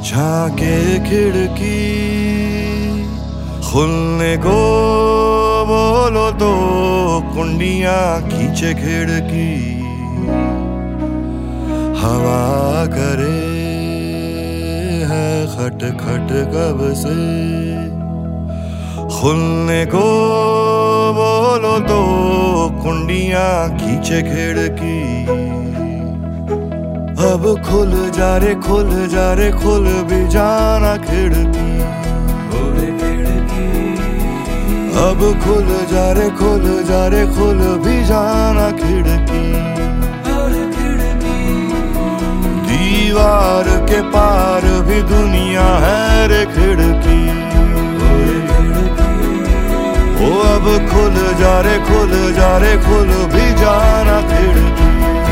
झांके खिड़की खुलने को बोलो तो कुंडियां खींचे खिड़की। हवा करे है खट खट कब से खुलने को बोलो तो कुंडियां खींचे खिड़की। अब खुल जा रे खुल भी जाना खिड़की। अब खुल जा रे खुल भी जाना खिड़की। दीवार के पार भी दुनिया है रे खिड़की। ओ अब खुल जा रे खुल भी जाना खिड़की।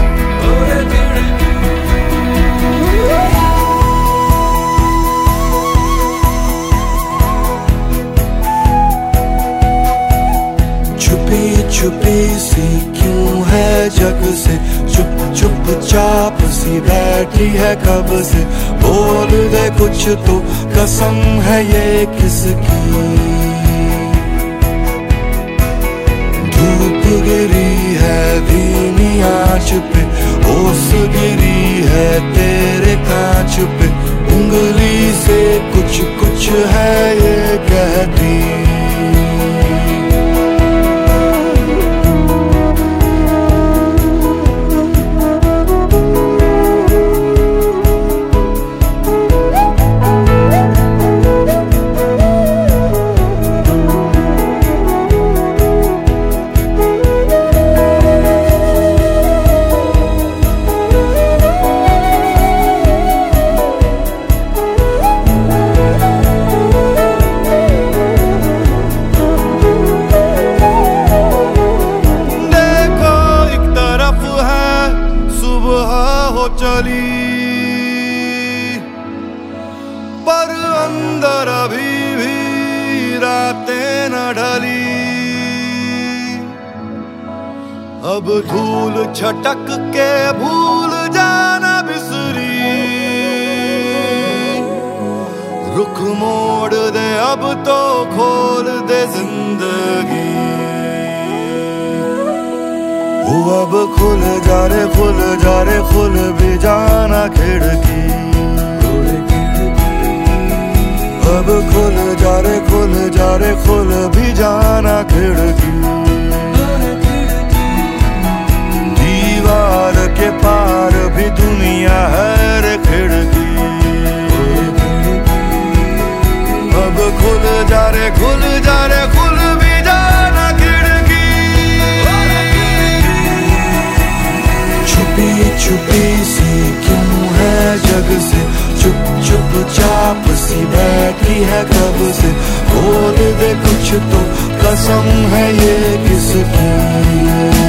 छुपी सी क्यों है जग से, चुप चाप सी बैठी है कब से। बोल दे कुछ तो कसम है ये किसकी। धूप गिरी है धीमी आंच पे, ओस गिरी है तेरे कांच पे। उंगली से कुछ है ये कहती। चली पर अंदर अभी भी रातें न ढली। अब धूल छटक के भूल जाना बिसरी। रुख मोड़ दे अब तो खोल दे जिंदगी। अब खुल जा रे खुल भी जाना खिड़की। अब खुल जा रे खुल भी जाना खिड़की। दीवार के पार भी दुनिया है रे खिड़की। अब खुल जा रे खुल भी जाना खिड़की। छुपी सी क्यों है जग से, चुप चाप सी बैठी है कब से। बोल दे कुछ तो कसम है ये किसकी।